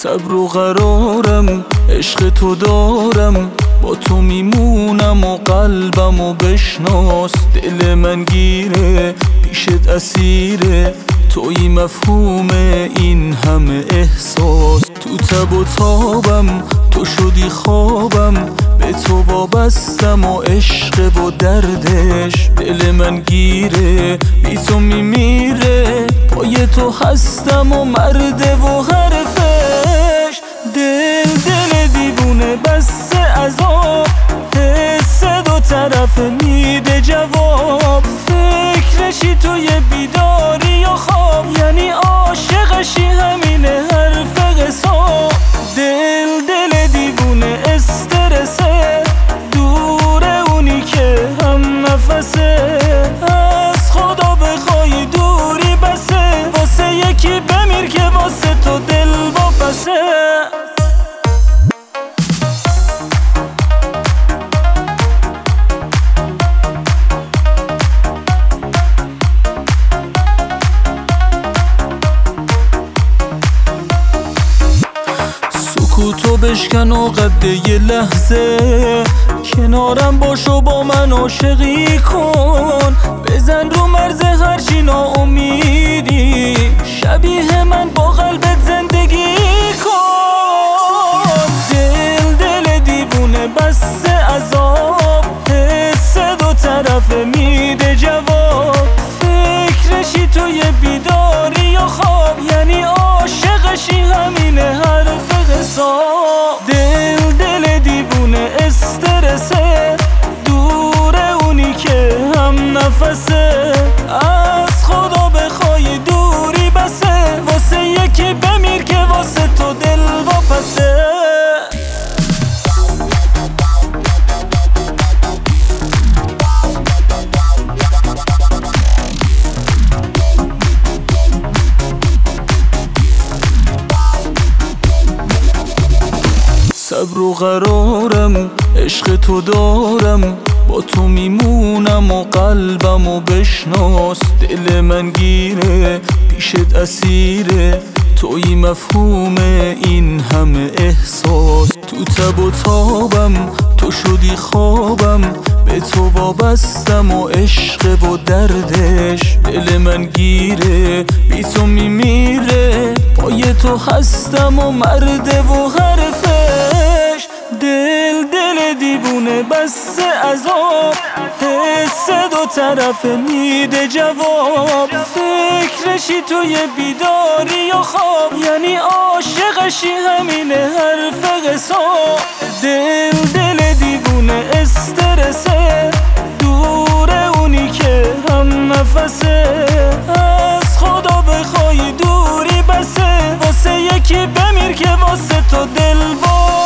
صبر و قرارم، عشق تو دارم، با تو میمونم و قلبم و بشناس. دل من گیره پیشت اسیره، توی مفهوم این همه احساس. تو تب و تابم، تو شدی خوابم، به تو وابستم و عشق و دردش. دل من گیره بی تو میمیره، پای تو هستم و مرده و حرفش. دل دیوونه بس عذاب، حس دو طرف میده جواب. فکرشی توی بیداری یا خواب، یعنی عاشقشی همینه حرف حساب. دل دیوونه استرسه، دوره اونی که هم نفسه. از خدا بخوای دوری بسه، واسه یکی بمیر که واسه تو دل واپسه. سکوتو بشکن و قد یه لحظه، کنارم باش و با من عاشقی کن. بزن رو مرز هرچی ناامیدی، شبیه من با قلبت زندگی کن. دل دیوونه بس عذاب، حس دو طرفه میده جواب. فکرشی توی بیداری یا خواب، یعنی عاشقشی همینه حرف حساب. دل دیوونه استرسه، دوره اونی که هم نفسه. از خدا بخوای دوری بسه، واسه یکی بمیر که واسه تو دل واپسه. صبر و قرارم، عشق تو دارم، با تو میمونم و قلبم و بشناس. دل من گیره پیشت اسیره، توی مفهوم این همه احساس. تو تب و تابم، تو شدی خوابم، به تو وابستم و عشق و دردش. دل من گیره بی تو میمیره، پای تو هستم و مرده و حرفش. دل دیوونه بس عذاب، حس دو طرف میده جواب. فکرشی توی بیداری یا خواب، یعنی عاشقشی همینه حرف حساب. دل دیوونه استرسه، دوره اونی که هم نفسه. از خدا بخوای دوری بسه، واسه یکی بمیر که واسه تو دل